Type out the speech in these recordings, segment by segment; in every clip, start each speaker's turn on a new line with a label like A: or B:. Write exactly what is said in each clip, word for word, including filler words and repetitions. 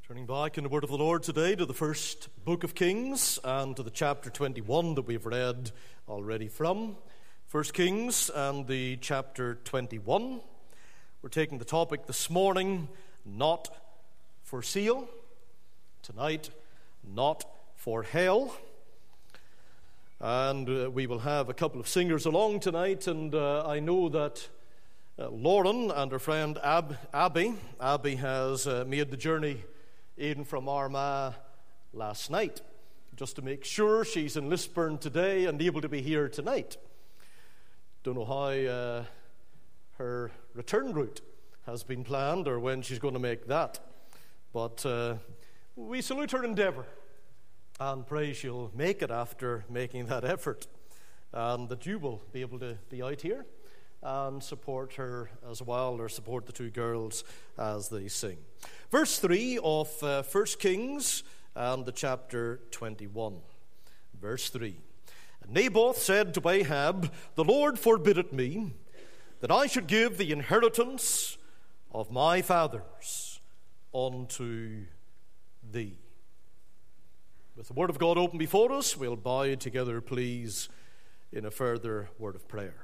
A: Turning back in the Word of the Lord today to the first book of Kings and to the chapter twenty-one that we've read already from. First Kings and the chapter twenty-one. We're taking the topic this morning, not for sale. Tonight, not for hell. And uh, we will have a couple of singers along tonight, and uh, I know that uh, Lauren and her friend Ab- Abby, Abby has uh, made the journey in from Armagh last night, just to make sure she's in Lisburn today and able to be here tonight. Don't know how uh, her return route has been planned or when she's going to make that, but uh, we salute her endeavour and pray she'll make it after making that effort, and that you will be able to be out here and support her as well, or support the two girls as they sing. Verse three of uh, First Kings and the chapter twenty-one. Verse three. And Naboth said to Ahab, "The Lord forbid it me, that I should give the inheritance of my fathers unto thee." With the word of God open before us, we'll bow together, please, in a further word of prayer.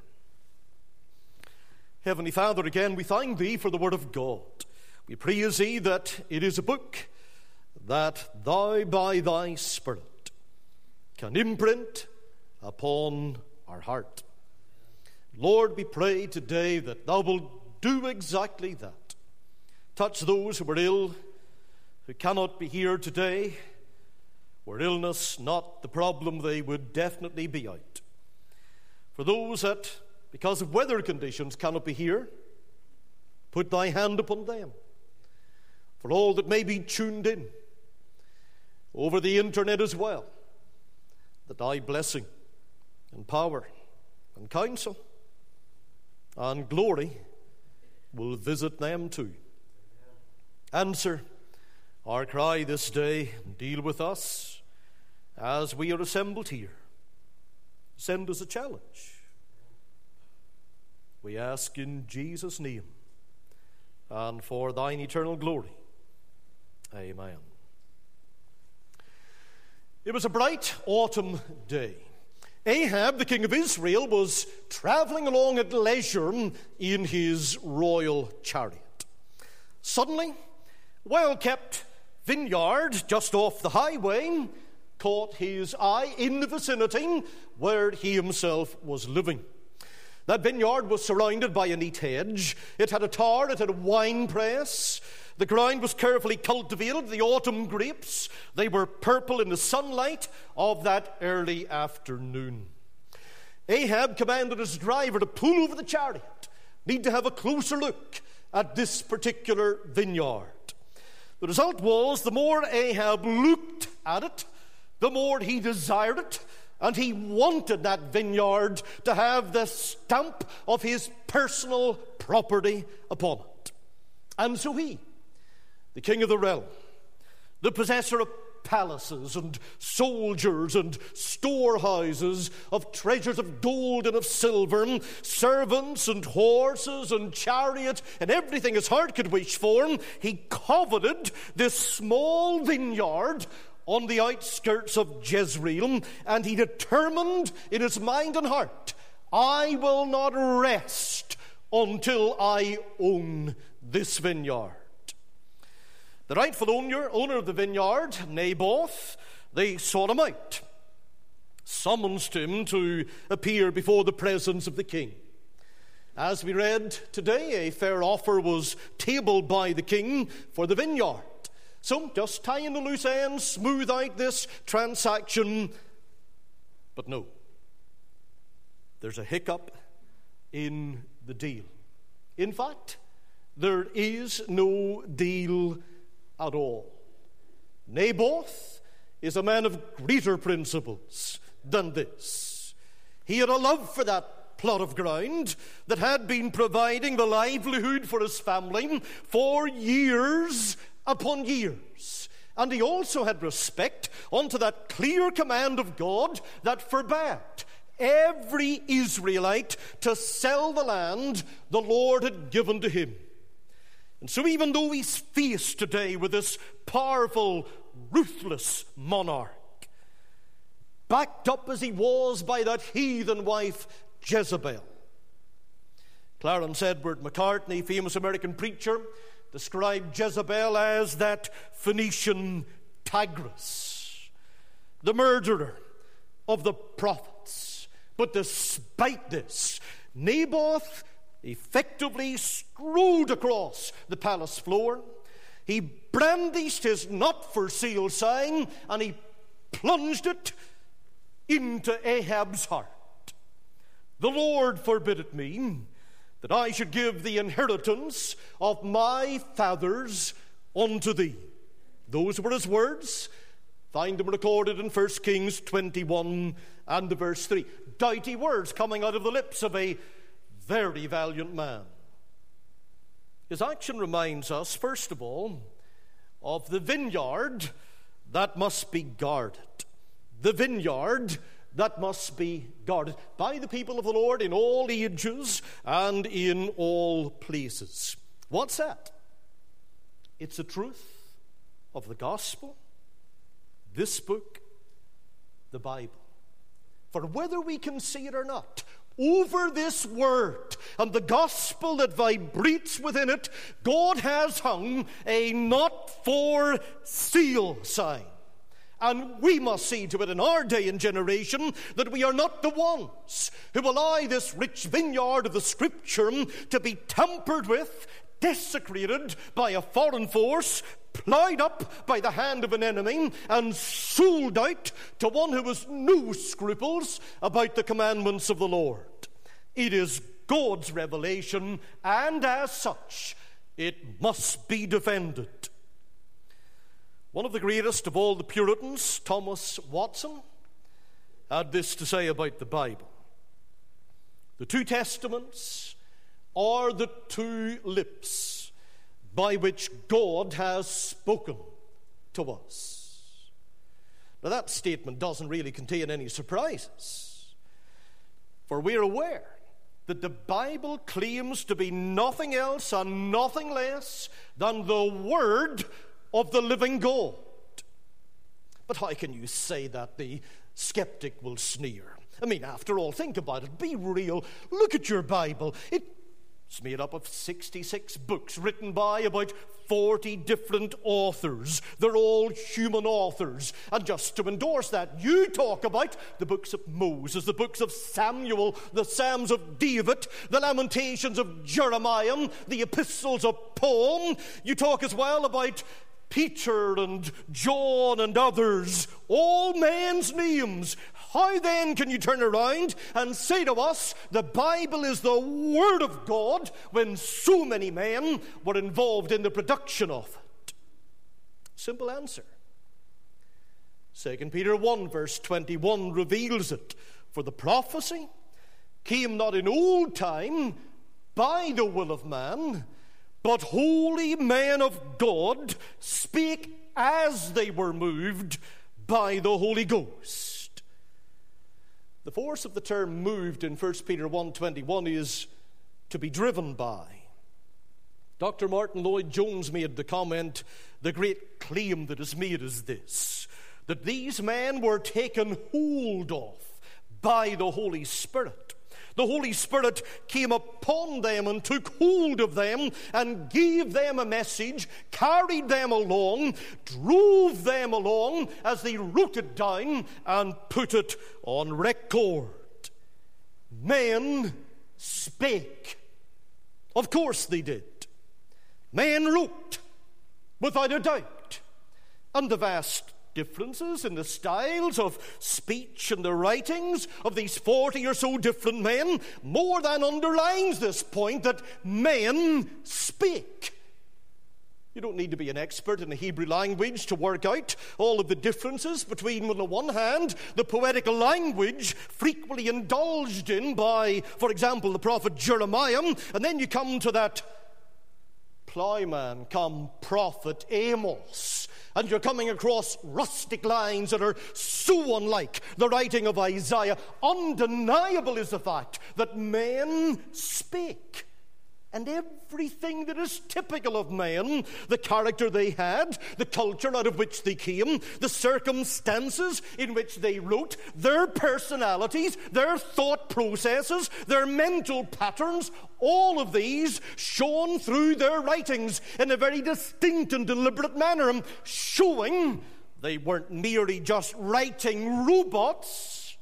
A: Heavenly Father, again we thank Thee for the Word of God. We praise Thee that it is a book that Thou by Thy Spirit can imprint upon our heart. Lord, we pray today that Thou wilt do exactly that. Touch those who are ill, who cannot be here today, were illness not the problem, they would definitely be out. For those that, because of weather conditions, cannot be here, put Thy hand upon them. For all that may be tuned in over the internet as well, that Thy blessing and power and counsel and glory will visit them too. Answer our cry this day, and deal with us as we are assembled here. Send us a challenge. We ask in Jesus' name and for Thine eternal glory. Amen. It was a bright autumn day. Ahab, the king of Israel, was traveling along at leisure in his royal chariot. Suddenly, a well-kept vineyard just off the highway caught his eye in the vicinity where he himself was living. That vineyard was surrounded by a neat hedge. It had a tower, it had a wine press. The ground was carefully cultivated. The autumn grapes, they were purple in the sunlight of that early afternoon. Ahab commanded his driver to pull over the chariot. Need to have a closer look at this particular vineyard. The result was, the more Ahab looked at it, the more he desired it, and he wanted that vineyard to have the stamp of his personal property upon it. And so he, the king of the realm, the possessor of palaces and soldiers and storehouses of treasures of gold and of silver, servants and horses and chariot and everything his heart could wish for, he coveted this small vineyard on the outskirts of Jezreel, and he determined in his mind and heart, I will not rest until I own this vineyard. The rightful owner, owner of the vineyard, Naboth, they sought him out, summoned him to appear before the presence of the king. As we read today, a fair offer was tabled by the king for the vineyard. So just tie in the loose ends, smooth out this transaction. But no, there's a hiccup in the deal. In fact, there is no deal at all. Naboth is a man of greater principles than this. He had a love for that plot of ground that had been providing the livelihood for his family for years upon years. And he also had respect unto that clear command of God that forbade every Israelite to sell the land the Lord had given to him. And so even though he's faced today with this powerful, ruthless monarch, backed up as he was by that heathen wife, Jezebel. Clarence Edward McCartney, famous American preacher, described Jezebel as that Phoenician tigress, the murderer of the prophets. But despite this, Naboth effectively strode across the palace floor. He brandished his not for sale sign and he plunged it into Ahab's heart. The Lord forbid it me that I should give the inheritance of my fathers unto thee. Those were his words. Find them recorded in First Kings twenty-one and the verse three. Doughty words coming out of the lips of a very valiant man. His action reminds us, first of all, of the vineyard that must be guarded. The vineyard that must be guarded by the people of the Lord in all ages and in all places. What's that? It's the truth of the gospel, this book, the Bible. For whether we can see it or not, over this word and the gospel that vibrates within it, God has hung a not for sale sign. And we must see to it in our day and generation that we are not the ones who allow this rich vineyard of the Scripture to be tampered with, desecrated by a foreign force, plowed up by the hand of an enemy, and sold out to one who has no scruples about the commandments of the Lord. It is God's revelation, and as such, it must be defended. One of the greatest of all the Puritans, Thomas Watson, had this to say about the Bible. The two Testaments are the two lips by which God has spoken to us. Now that statement doesn't really contain any surprises, for we're aware that the Bible claims to be nothing else and nothing less than the Word of the living God. But how can you say that? The skeptic will sneer. I mean, after all, think about it. Be real. Look at your Bible. It's made up of sixty-six books written by about forty different authors. They're all human authors. And just to endorse that, you talk about the books of Moses, the books of Samuel, the Psalms of David, the Lamentations of Jeremiah, the epistles of Paul. You talk as well about Peter and John and others, all men's names. How then can you turn around and say to us the Bible is the Word of God when so many men were involved in the production of it? Simple answer. Second Peter one verse twenty-one reveals it. For the prophecy came not in old time by the will of man, but holy men of God spake as they were moved by the Holy Ghost. The force of the term moved in First Peter one twenty-one is to be driven by. Doctor Martin Lloyd-Jones made the comment, the great claim that is made is this, that these men were taken hold of by the Holy Spirit. The Holy Spirit came upon them and took hold of them and gave them a message, carried them along, drove them along as they wrote it down and put it on record. Men spake. Of course they did. Men wrote, without a doubt. And the vast differences in the styles of speech and the writings of these forty or so different men more than underlines this point that men speak. You don't need to be an expert in the Hebrew language to work out all of the differences between, on the one hand, the poetical language frequently indulged in by, for example, the prophet Jeremiah, and then you come to that plowman come prophet Amos, and you're coming across rustic lines that are so unlike the writing of Isaiah. Undeniable is the fact that men speak. and everything that is typical of man, the character they had, the culture out of which they came, the circumstances in which they wrote, their personalities, their thought processes, their mental patterns, all of these shone through their writings in a very distinct and deliberate manner, showing they weren't merely just writing robots,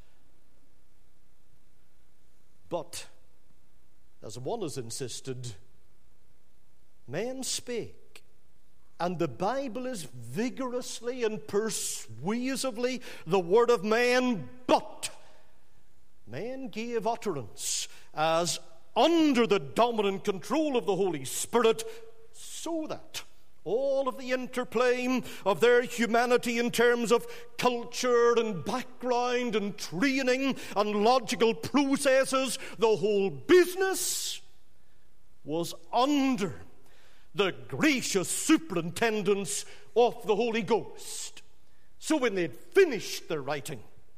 A: but, as one has insisted, men spake, and the Bible is vigorously and persuasively the word of man, but men gave utterance as under the dominant control of the Holy Spirit, so that all of the interplay of their humanity in terms of culture and background and training and logical processes, the whole business was under the gracious superintendence of the Holy Ghost. So when they'd finished their writing,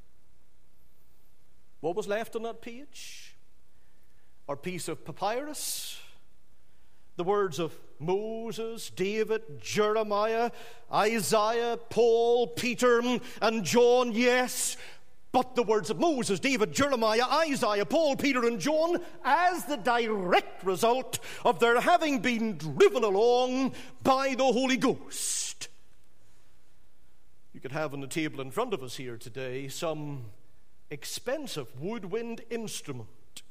A: what was left on that page? Our piece of papyrus, the words of Moses, David, Jeremiah, Isaiah, Paul, Peter, and John, yes, but the words of Moses, David, Jeremiah, Isaiah, Paul, Peter, and John as the direct result of their having been driven along by the Holy Ghost. You could have on the table in front of us here today some expensive woodwind instrument,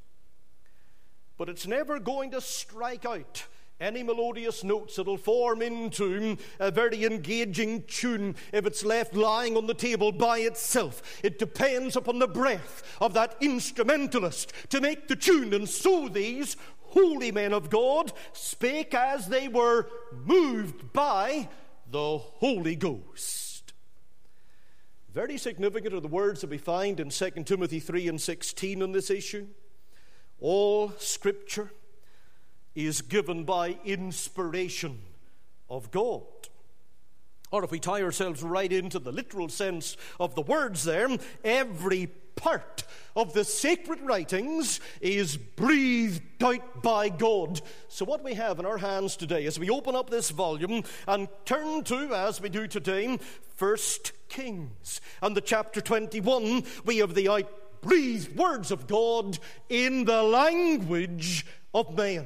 A: but it's never going to strike out any melodious notes that'll form into a very engaging tune if it's left lying on the table by itself. It depends upon the breath of that instrumentalist to make the tune. And so these holy men of God spake as they were moved by the Holy Ghost. Very significant are the words that we find in Second Timothy three and sixteen on this issue. All Scripture is given by inspiration of God. Or if we tie ourselves right into the literal sense of the words there, every part of the sacred writings is breathed out by God. So what we have in our hands today, as we open up this volume and turn to, as we do today, First Kings, and the chapter twenty-one, we have the outbreathed words of God in the language of man.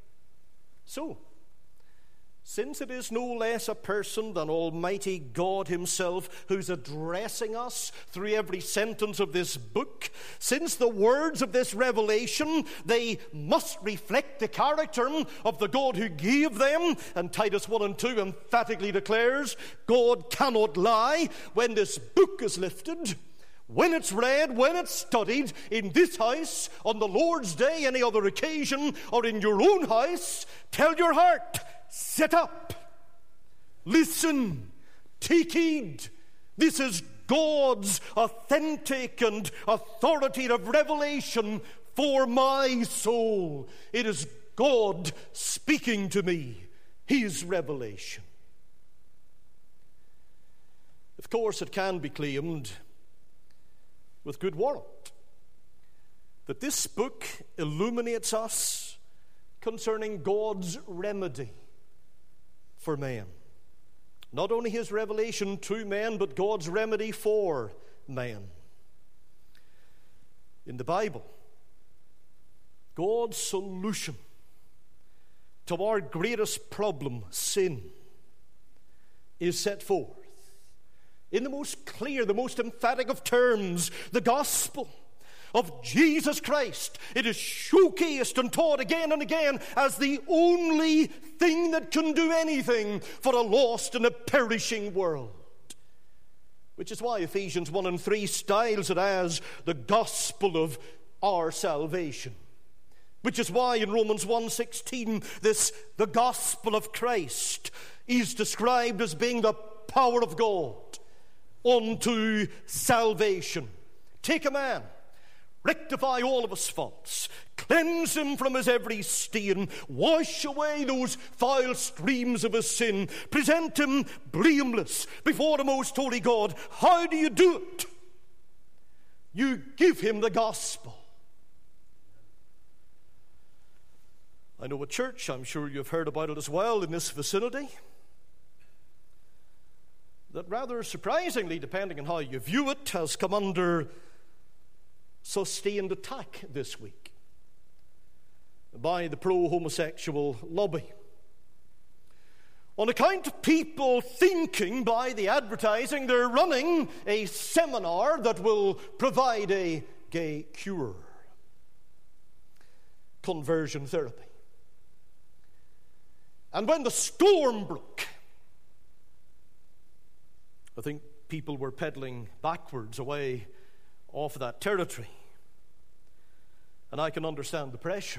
A: So, since it is no less a person than Almighty God himself who's addressing us through every sentence of this book, since the words of this revelation, they must reflect the character of the God who gave them, and Titus one and two emphatically declares, God cannot lie. When this book is lifted, when it's read, when it's studied, in this house, on the Lord's Day, any other occasion, or in your own house, tell your heart, sit up, listen, take heed. This is God's authentic and authoritative revelation for my soul. It is God speaking to me, his revelation. Of course, it can be claimed with good warrant that this book illuminates us concerning God's remedy for man. Not only his revelation to man, but God's remedy for man. In the Bible, God's solution to our greatest problem, sin, is set forth in the most clear, the most emphatic of terms, the gospel of Jesus Christ. It is showcased and taught again and again as the only thing that can do anything for a lost and a perishing world. Which is why Ephesians one and three styles it as the gospel of our salvation. Which is why in Romans one sixteen, this, the gospel of Christ, is described as being the power of God unto salvation. Take a man, rectify all of his faults, cleanse him from his every stain, wash away those foul streams of his sin, present him blameless before the most holy God. How do you do it? You give him the gospel. I know a church, I'm sure you've heard about it as well, in this vicinity, that rather surprisingly, depending on how you view it, has come under sustained attack this week by the pro-homosexual lobby, on account of people thinking by the advertising they're running a seminar that will provide a gay cure. Conversion therapy. And when the storm broke, I think people were pedaling backwards away off that territory. And I can understand the pressure.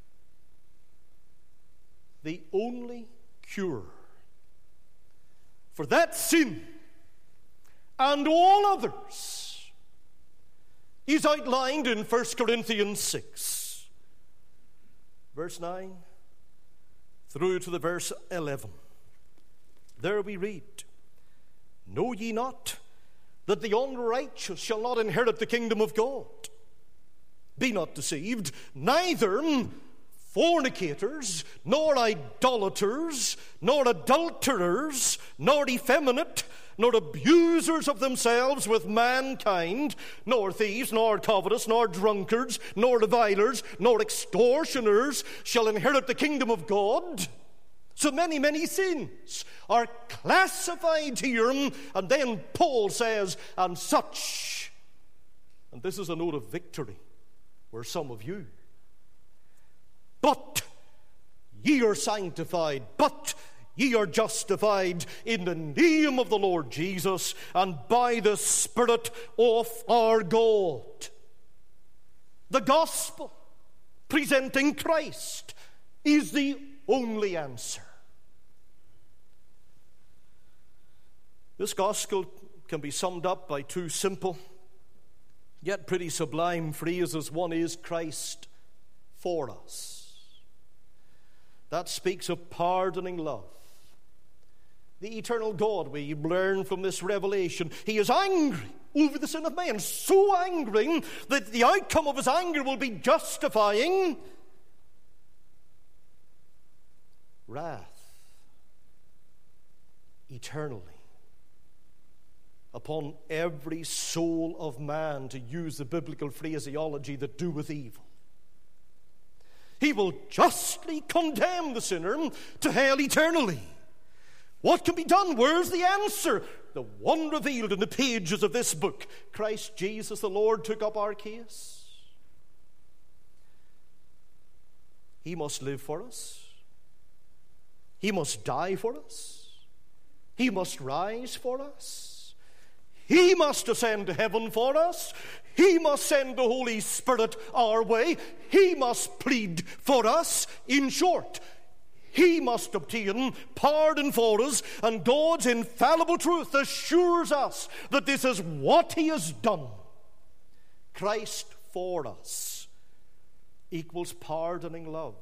A: The only cure for that sin and all others is outlined in First Corinthians six, verse nine through to the verse eleven. There we read, "Know ye not that the unrighteous shall not inherit the kingdom of God? Be not deceived, neither fornicators, nor idolaters, nor adulterers, nor effeminate, nor abusers of themselves with mankind, nor thieves, nor covetous, nor drunkards, nor revilers, nor extortioners shall inherit the kingdom of God." So many, many sins are classified here, and then Paul says, "and such," and this is a note of victory, were some of you. "But ye are sanctified, but ye are justified in the name of the Lord Jesus and by the Spirit of our God." The gospel, presenting Christ, is the only answer. This gospel can be summed up by two simple, yet pretty sublime phrases. One is Christ for us. That speaks of pardoning love. The eternal God, we learn from this revelation, he is angry over the sin of man, so angry that the outcome of his anger will be justifying wrath eternally upon every soul of man, to use the biblical phraseology, that doeth evil. He will justly condemn the sinner to hell eternally. What can be done? Where's the answer? The one revealed in the pages of this book. Christ Jesus the Lord took up our case. He must live for us. He must die for us. He must rise for us. He must ascend to heaven for us. He must send the Holy Spirit our way. He must plead for us. In short, he must obtain pardon for us, and God's infallible truth assures us that this is what he has done. Christ for us equals pardoning love.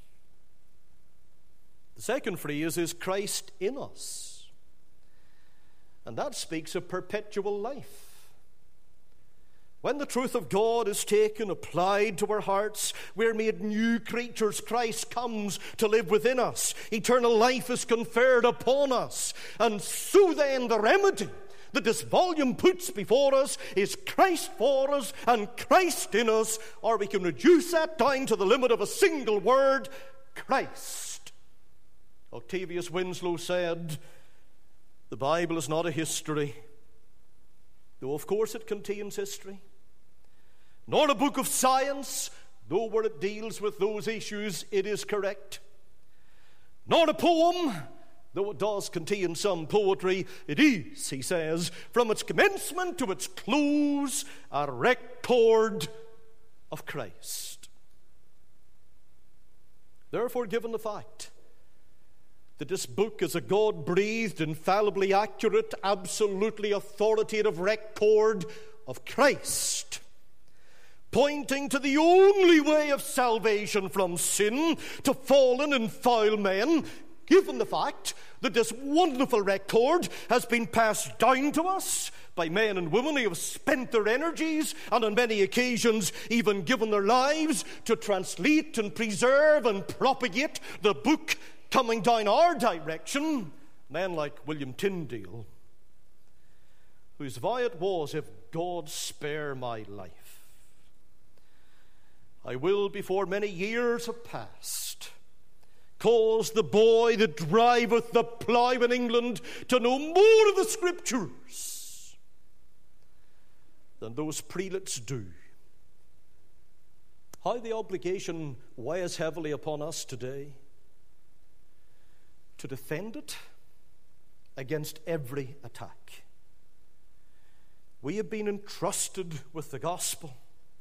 A: The second phrase is Christ in us, and that speaks of perpetual life. When the truth of God is taken, applied to our hearts, we're made new creatures. Christ comes to live within us. Eternal life is conferred upon us. And so then the remedy that this volume puts before us is Christ for us and Christ in us, or we can reduce that down to the limit of a single word, Christ. Octavius Winslow said, the Bible is not a history, though of course it contains history, nor a book of science, though where it deals with those issues it is correct, nor a poem, though it does contain some poetry. It is, he says, from its commencement to its close, a record of Christ. Therefore, given the fact that this book is a God-breathed, infallibly accurate, absolutely authoritative record of Christ, pointing to the only way of salvation from sin to fallen and foul men, given the fact that this wonderful record has been passed down to us by men and women who have spent their energies and on many occasions even given their lives to translate and preserve and propagate the book coming down our direction, men like William Tyndale, whose vow it was, if God spare my life, I will, before many years have passed, cause the boy that driveth the plough in England to know more of the Scriptures than those prelates do. How the obligation weighs heavily upon us today to defend it against every attack. We have been entrusted with the gospel.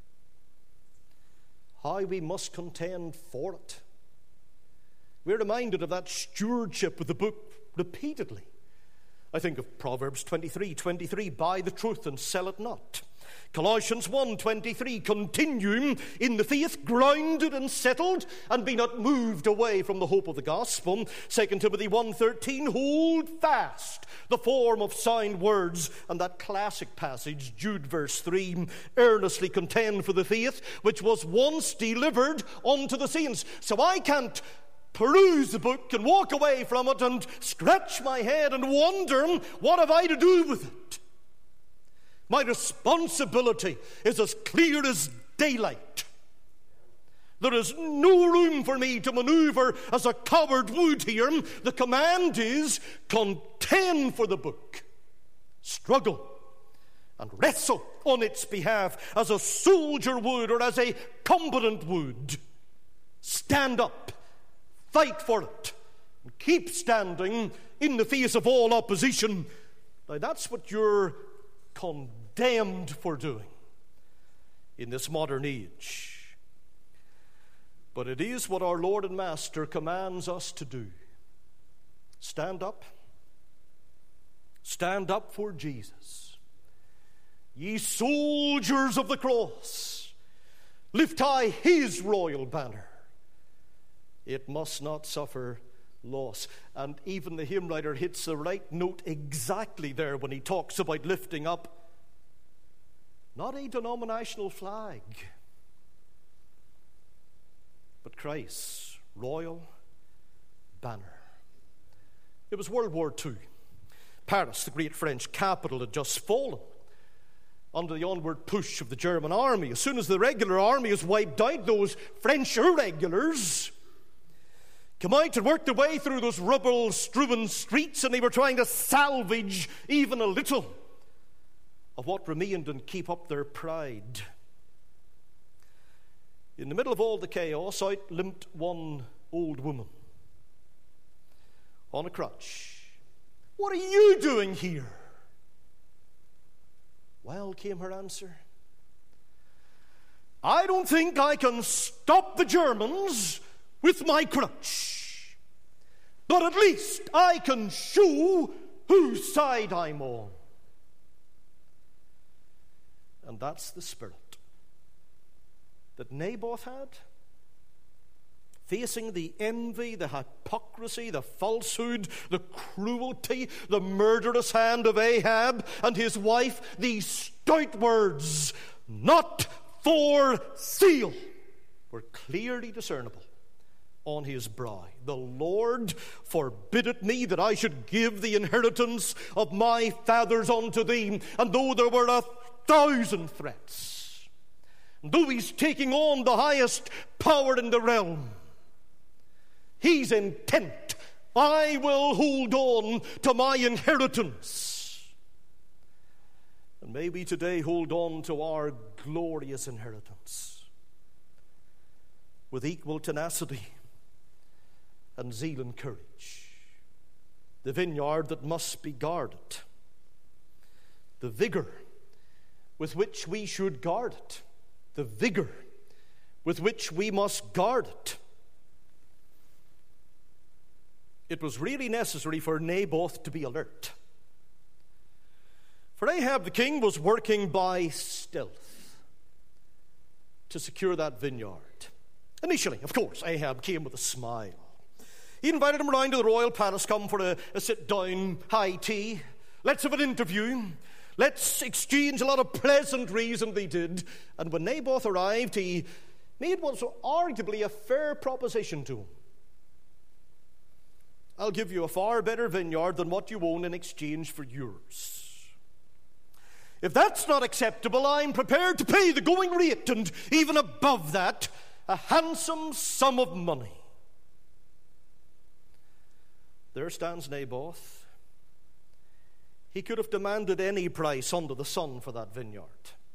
A: How we must contend for it. We're reminded of that stewardship of the book repeatedly. I think of Proverbs twenty-three twenty-three, buy the truth and sell it not. Colossians one twenty-three, continue in the faith, grounded and settled, and be not moved away from the hope of the gospel. Second Timothy one thirteen, hold fast the form of sound words. And that classic passage, Jude verse three, earnestly contend for the faith which was once delivered unto the saints. So I can't peruse the book and walk away from it and scratch my head and wonder, what have I to do with it? My responsibility is as clear as daylight. There is no room for me to maneuver as a coward would here. The command is contend for the book, struggle and wrestle on its behalf as a soldier would or as a combatant would. Stand up, fight for it, and keep standing in the face of all opposition. Now that's what you're condemned for doing in this modern age. But it is what our Lord and Master commands us to do. Stand up. Stand up for Jesus. Ye soldiers of the cross, lift high his royal banner. It must not suffer loss. And even the hymn writer hits the right note exactly there when he talks about lifting up not a denominational flag, but Christ's royal banner. It was World War Two. Paris, the great French capital, had just fallen under the onward push of the German army. As soon as the regular army is wiped out, those French irregulars come out and work their way through those rubble-strewn streets, and they were trying to salvage even a little of what remained and keep up their pride. In the middle of all the chaos, out limped one old woman on a crutch. What are you doing here? Well, came her answer, I don't think I can stop the Germans with my crutch, but at least I can show whose side I'm on. And that's the spirit that Naboth had, facing the envy, the hypocrisy, the falsehood, the cruelty, the murderous hand of Ahab and his wife. These stout words, not for sale, were clearly discernible on his brow. The Lord forbiddeth me that I should give the inheritance of my fathers unto thee. And though there were a thousand threats, though he's taking on the highest power in the realm, he's intent, I will hold on to my inheritance. And may we today hold on to our glorious inheritance with equal tenacity and zeal and courage. The vineyard that must be guarded, the vigor with which we should guard it, the vigor with which we must guard it. It was really necessary for Naboth to be alert. For Ahab the king was working by stealth to secure that vineyard. Initially, of course, Ahab came with a smile. He invited him around to the royal palace, come for a, a sit-down high tea. Let's have an interview. Let's exchange a lot of pleasantries, and they did. And when Naboth arrived, he made what was arguably a fair proposition to him. I'll give you a far better vineyard than what you own in exchange for yours. If that's not acceptable, I'm prepared to pay the going rate, and even above that, a handsome sum of money. There stands Naboth. He could have demanded any price under the sun for that vineyard.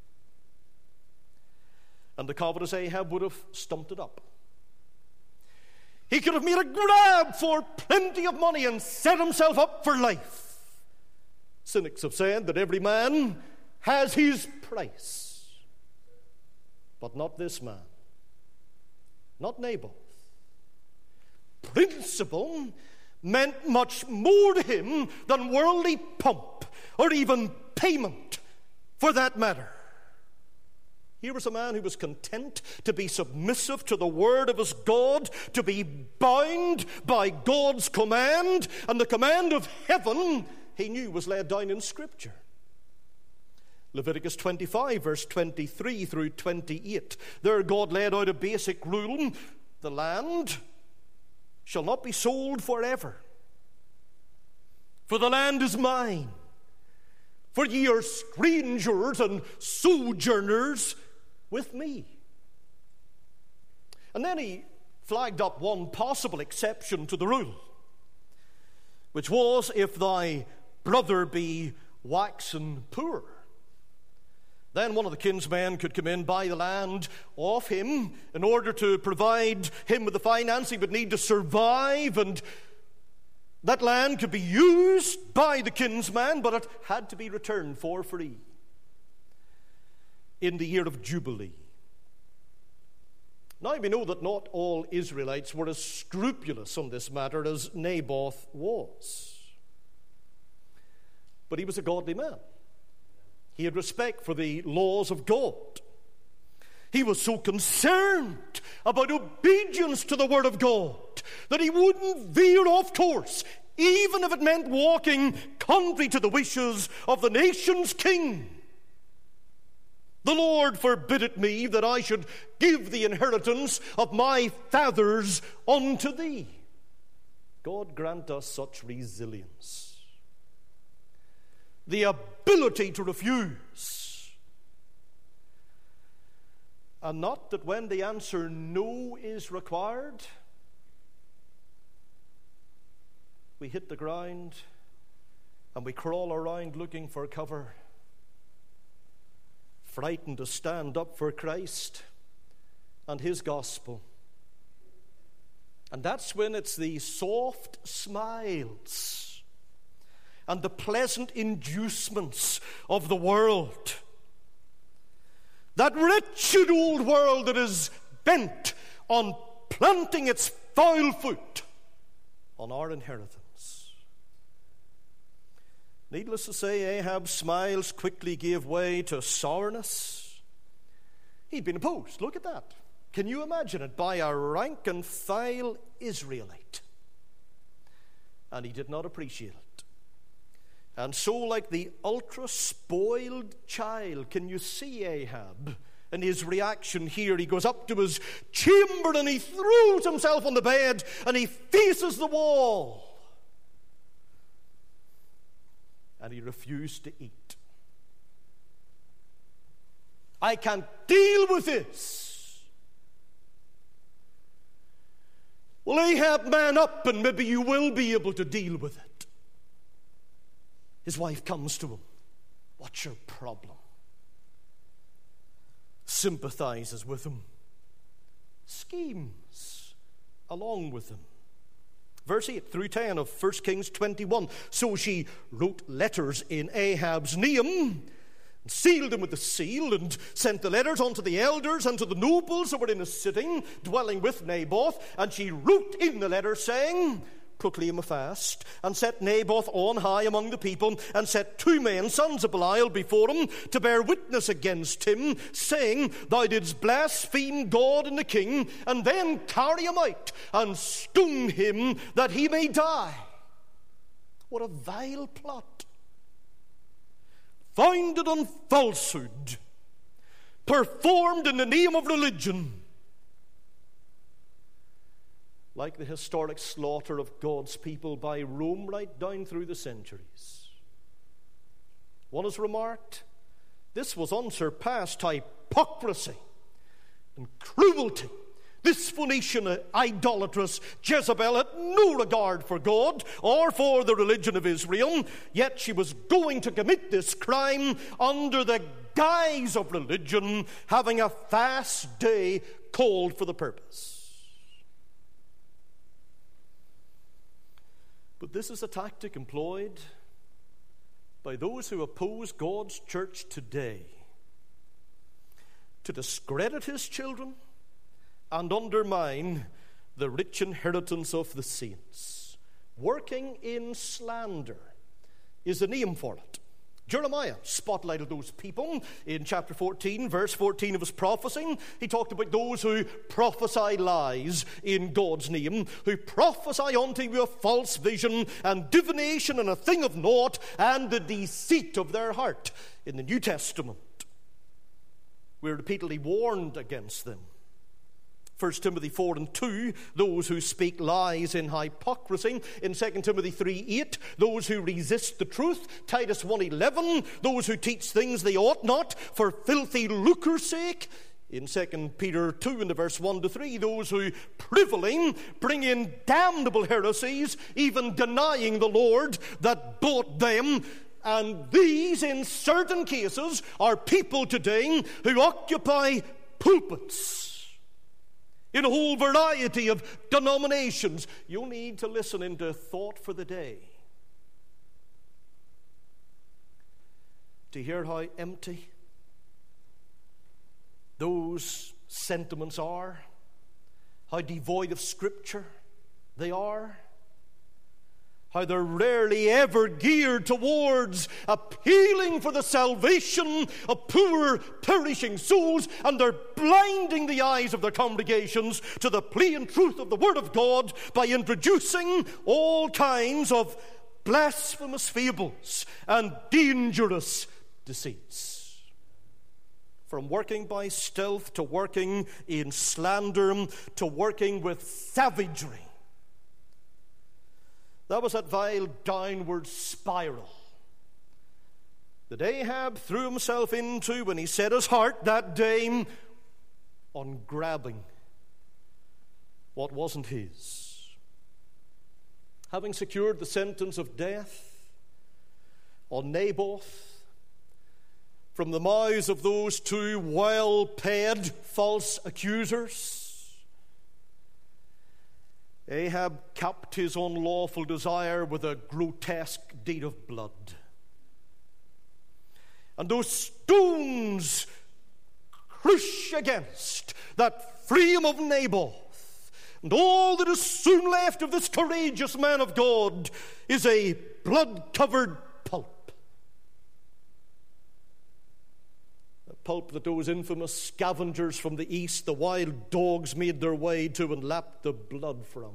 A: And the covetous Ahab would have stumped it up. He could have made a grab for plenty of money and set himself up for life. Cynics have said that every man has his price. But not this man. Not Naboth. Principle meant much more to him than worldly pomp or even payment, for that matter. Here was a man who was content to be submissive to the word of his God, to be bound by God's command, and the command of heaven he knew was laid down in Scripture. Leviticus twenty-five, verse twenty-three through twenty-eight. There God laid out a basic rule: the land shall not be sold forever. For the land is mine. For ye are strangers and sojourners with me. And then he flagged up one possible exception to the rule, which was if thy brother be waxen poor. Then one of the kinsmen could come in, buy the land off him in order to provide him with the finance he would need to survive, and that land could be used by the kinsman, but it had to be returned for free in the year of Jubilee. Now we know that not all Israelites were as scrupulous on this matter as Naboth was. But he was a godly man. He had respect for the laws of God. He was so concerned about obedience to the word of God that he wouldn't veer off course, even if it meant walking contrary to the wishes of the nation's king. The Lord forbid it me that I should give the inheritance of my fathers unto thee. God grant us such resilience. The ability to refuse. And not that when the answer no is required, we hit the ground and we crawl around looking for cover, frightened to stand up for Christ and his gospel. And that's when it's the soft smiles and the pleasant inducements of the world, that wretched old world that is bent on planting its foul foot on our inheritance. Needless to say, Ahab's smiles quickly gave way to sourness. He'd been opposed, look at that. Can you imagine it? By a rank and file Israelite. And he did not appreciate it. And so, like the ultra-spoiled child, can you see Ahab and his reaction here? He goes up to his chamber and he throws himself on the bed and he faces the wall. And he refused to eat. I can't deal with this. Well, Ahab, man up, and maybe you will be able to deal with it. His wife comes to him. What's your problem? Sympathizes with him. Schemes along with him. Verse eight through ten of First Kings twenty-one. So she wrote letters in Ahab's name, and sealed them with the seal, and sent the letters unto the elders and to the nobles that were in his sitting, dwelling with Naboth. And she wrote in the letter, saying, proclaim a fast, and set Naboth on high among the people, and set two men, sons of Belial, before him, to bear witness against him, saying, Thou didst blaspheme God and the king, and then carry him out, and stone him, that he may die. What a vile plot! Founded on falsehood, performed in the name of religion, like the historic slaughter of God's people by Rome right down through the centuries. One has remarked, this was unsurpassed hypocrisy and cruelty. This Phoenician idolatress Jezebel had no regard for God or for the religion of Israel, yet she was going to commit this crime under the guise of religion, having a fast day called for the purpose. But this is a tactic employed by those who oppose God's church today to discredit his children and undermine the rich inheritance of the saints. Working in slander is the name for it. Jeremiah spotlighted those people in chapter fourteen, verse fourteen of his prophecy. He talked about those who prophesy lies in God's name, who prophesy unto you a false vision and divination and a thing of naught, and the deceit of their heart. In the New Testament, we're repeatedly warned against them. First Timothy four and two, those who speak lies in hypocrisy. In Second Timothy three eight, those who resist the truth. Titus one eleven, those who teach things they ought not for filthy lucre's sake. In Second Peter two and verse one to three, those who privily bring in damnable heresies, even denying the Lord that bought them. And these, in certain cases, are people today who occupy pulpits in a whole variety of denominations. You'll need to listen into Thought for the Day to hear how empty those sentiments are, how devoid of Scripture they are, how they're rarely ever geared towards appealing for the salvation of poor, perishing souls, and they're blinding the eyes of their congregations to the plain truth of the Word of God by introducing all kinds of blasphemous fables and dangerous deceits. From working by stealth to working in slander to working with savagery. That was that vile downward spiral that Ahab threw himself into when he set his heart that day on grabbing what wasn't his. Having secured the sentence of death on Naboth from the mouths of those two well-paid false accusers, Ahab capped his unlawful desire with a grotesque deed of blood. And those stones crush against that frame of Naboth. And all that is soon left of this courageous man of God is a blood-covered pulp. A pulp that those infamous scavengers from the east, the wild dogs, made their way to and lapped the blood from.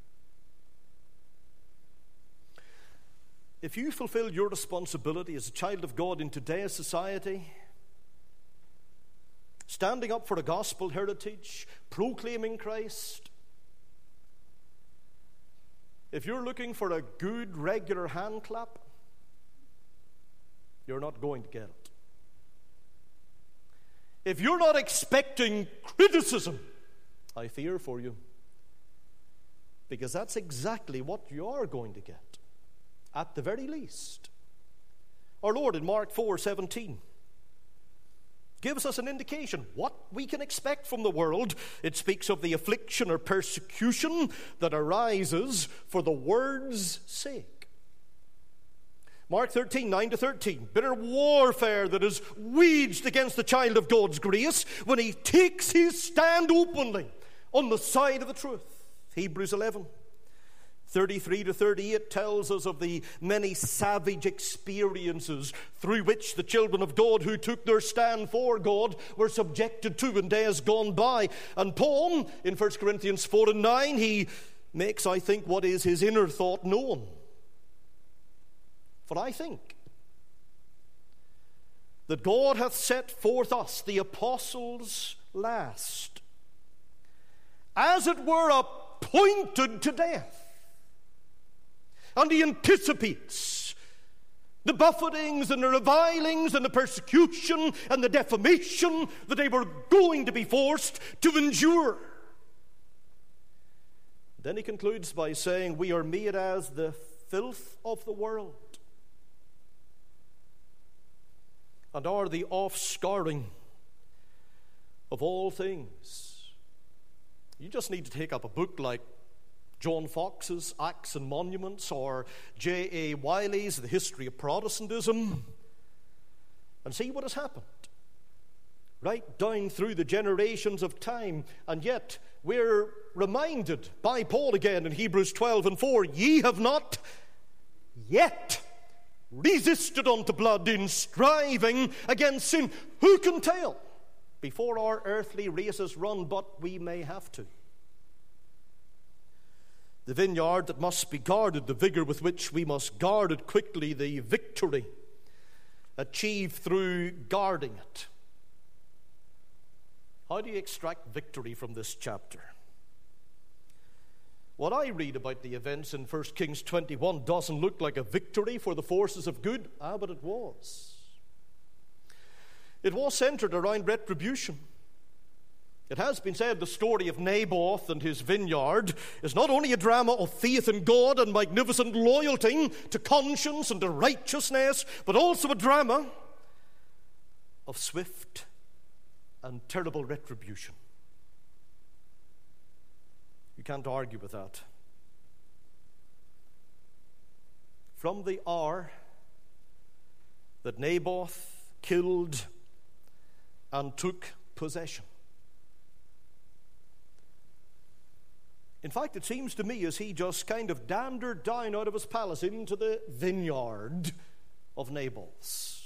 A: If you fulfill your responsibility as a child of God in today's society, standing up for a gospel heritage, proclaiming Christ, if you're looking for a good, regular hand clap, you're not going to get it. If you're not expecting criticism, I fear for you, because that's exactly what you are going to get, at the very least. Our Lord in Mark four seventeen gives us an indication what we can expect from the world. It speaks of the affliction or persecution that arises for the word's sake. Mark thirteen, nine to thirteen, bitter warfare that is waged against the child of God's grace when he takes his stand openly on the side of the truth. Hebrews eleven, thirty-three to thirty-eight tells us of the many savage experiences through which the children of God who took their stand for God were subjected to in days gone by. And Paul, in First Corinthians four and nine, he makes, I think, what is his inner thought known. For I think that God hath set forth us, the apostles, last, as it were appointed to death. And he anticipates the buffetings and the revilings and the persecution and the defamation that they were going to be forced to endure. Then he concludes by saying, we are made as the filth of the world, and are the offscouring of all things. You just need to take up a book like John Fox's Acts and Monuments, or J A Wiley's The History of Protestantism, and see what has happened right down through the generations of time. And yet we're reminded by Paul again in Hebrews twelve and four, ye have not yet resisted unto blood in striving against sin. Who can tell before our earthly race is run, but we may have to. The vineyard that must be guarded, the vigor with which we must guard it quickly, the victory achieved through guarding it. How do you extract victory from this chapter? What I read about the events in First Kings twenty-one doesn't look like a victory for the forces of good. Ah, but it was. It was centered around retribution. It has been said the story of Naboth and his vineyard is not only a drama of faith in God and magnificent loyalty to conscience and to righteousness, but also a drama of swift and terrible retribution. You can't argue with that. From the hour that Naboth killed and took possession. In fact, it seems to me as he just kind of dandered down out of his palace into the vineyard of Naboth's,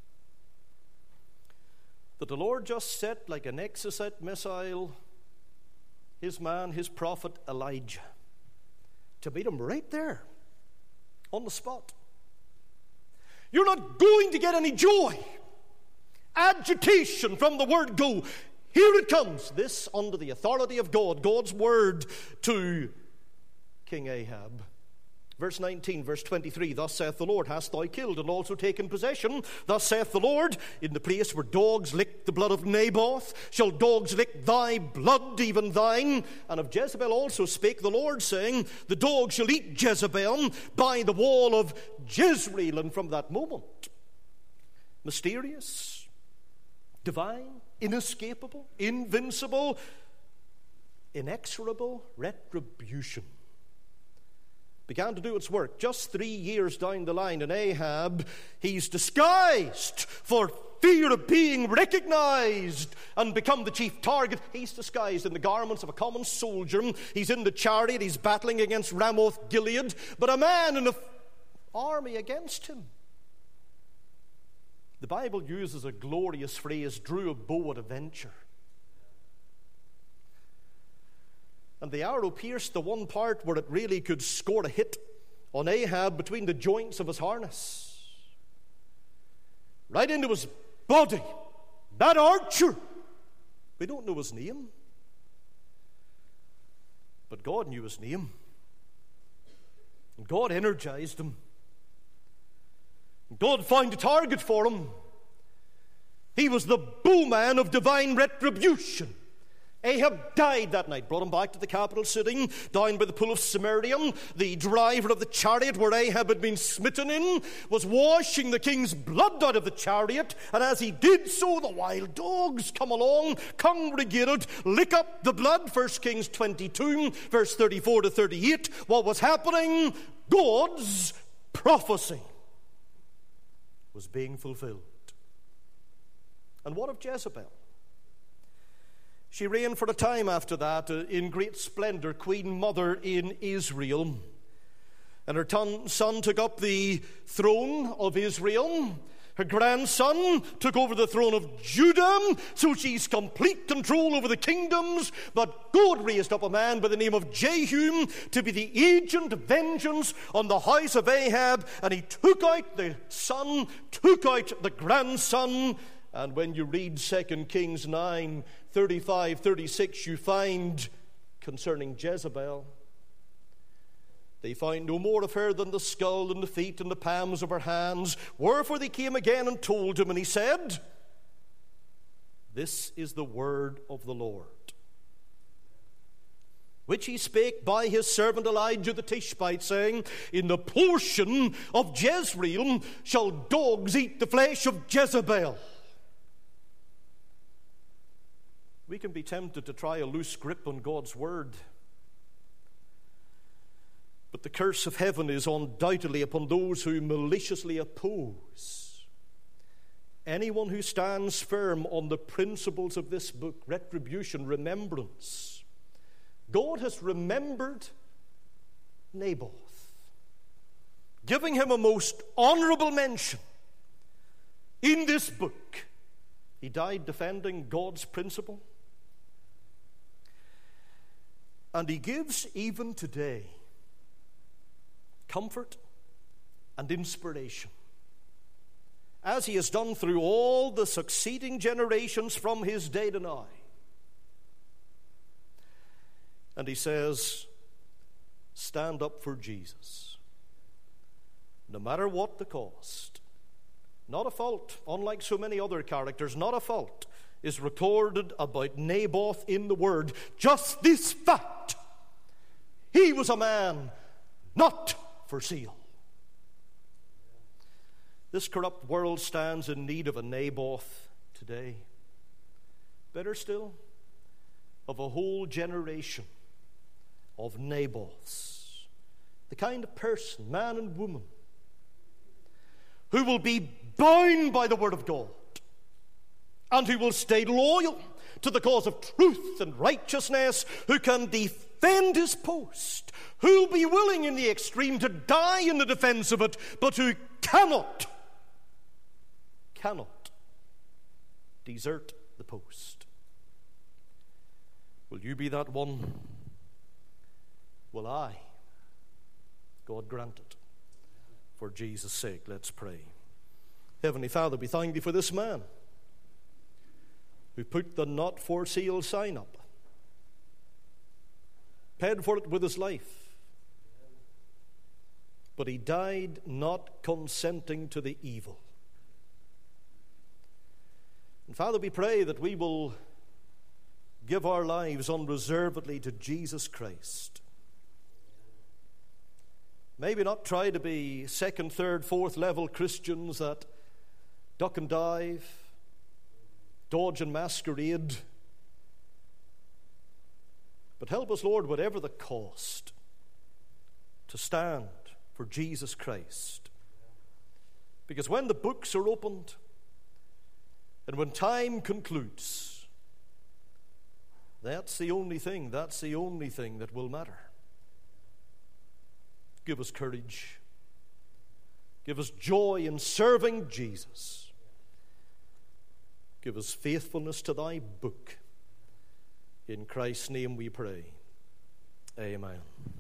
A: that the Lord just set like an Exocet missile his man, his prophet Elijah, to meet him right there on the spot. You're not going to get any joy, agitation from the word go. Here it comes, this under the authority of God, God's word to King Ahab. Verse nineteen, verse twenty-three, thus saith the Lord, hast thou killed and also taken possession? Thus saith the Lord, in the place where dogs licked the blood of Naboth, shall dogs lick thy blood, even thine. And of Jezebel also spake the Lord, saying, the dogs shall eat Jezebel by the wall of Jezreel. And from that moment, mysterious, divine, inescapable, invincible, inexorable retribution began to do its work. Just three years down the line, and Ahab, he's disguised for fear of being recognized and become the chief target. He's disguised in the garments of a common soldier. He's in the chariot. He's battling against Ramoth Gilead, but a man in an army against him. The Bible uses a glorious phrase, drew a bow at a venture. And the arrow pierced the one part where it really could score a hit on Ahab between the joints of his harness. Right into his body. That archer. We don't know his name. But God knew his name. And God energized him. God found a target for him. He was the bowman of divine retribution. Ahab died that night, brought him back to the capital city, down by the pool of Samaria. The driver of the chariot where Ahab had been smitten in was washing the king's blood out of the chariot, and as he did so, the wild dogs come along, congregated, lick up the blood. First Kings twenty-two, verse thirty-four to thirty-eight. What was happening? God's prophecy was being fulfilled. And what of Jezebel? She reigned for a time after that uh, in great splendor, queen mother in Israel. And her ton- son took up the throne of Israel. Her grandson took over the throne of Judah, so she's complete control over the kingdoms. But God raised up a man by the name of Jehu to be the agent of vengeance on the house of Ahab, and he took out the son, took out the grandson. And when you read Second Kings nine, thirty-five, thirty-six, you find concerning Jezebel, they found no more of her than the skull and the feet and the palms of her hands. Wherefore they came again and told him, and he said, This is the word of the Lord, which he spake by his servant Elijah the Tishbite, saying, In the portion of Jezreel shall dogs eat the flesh of Jezebel. We can be tempted to try a loose grip on God's word. But the curse of heaven is undoubtedly upon those who maliciously oppose anyone who stands firm on the principles of this book: retribution, remembrance. God has remembered Naboth, giving him a most honorable mention in this book. He died defending God's principle. And he gives even today comfort and inspiration, as he has done through all the succeeding generations from his day to now. And he says, stand up for Jesus, no matter what the cost. Not a fault, unlike so many other characters, not a fault is recorded about Naboth in the Word. Just this fact: he was a man not for sale. This corrupt world stands in need of a Naboth today. Better still, of a whole generation of Naboths. The kind of person, man and woman, who will be bound by the Word of God and who will stay loyal to the cause of truth and righteousness, who can defend his post, who will be willing in the extreme to die in the defense of it, but who cannot, cannot desert the post. Will you be that one? Will I? God grant it. For Jesus' sake, let's pray. Heavenly Father, we thank thee for this man who put the not for sale sign up, paid for it with his life, but he died not consenting to the evil. And Father, we pray that we will give our lives unreservedly to Jesus Christ. Maybe not try to be second, third, fourth level Christians that duck and dive, dodge and masquerade. But help us, Lord, whatever the cost, to stand for Jesus Christ. Because when the books are opened and when time concludes, that's the only thing, that's the only thing that will matter. Give us courage. Give us joy in serving Jesus. Give us faithfulness to thy book. In Christ's name we pray. Amen.